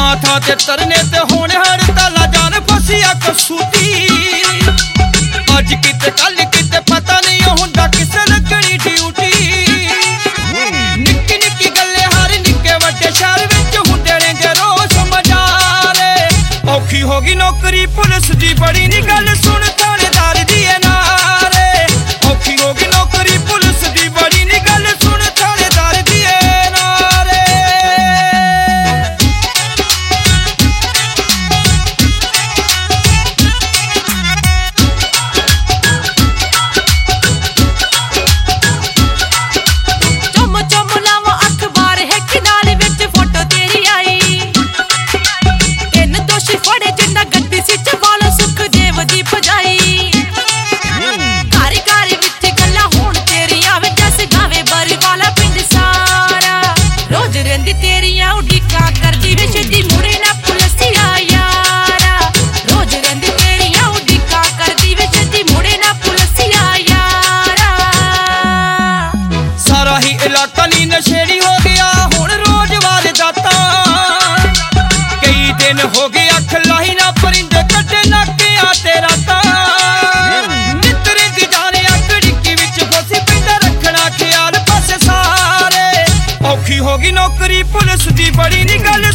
थां ते तरने ते होने हड़ताला जान फसिया कसूती अज किते कल किते पता नहीं हुंदा किसे लगनी ड्यूटी निक्की निक्की गल्ले हर निक्के वड्डे शहर विच हुंदे ने जे रोज मजारे औखी होगी नौकरी पुलिस दी बड़ी नी गल सुन थानेदार दी नारे औखी होगी नौकरी पुलिस दी बड़ी नी गल सुन थानेदार दी नारे इलाका नी नशेड़ी हो गया हुण रोज वारदाता कई दिन हो गए अख लाही ना परिंदे कटे नाकिया ते राता नितरे दी जाने अग डिक्की विच फसी पिंडा रखना ख्याल पासे सारे औखी होगी नौकरी पुलिस दी बड़ी नी गल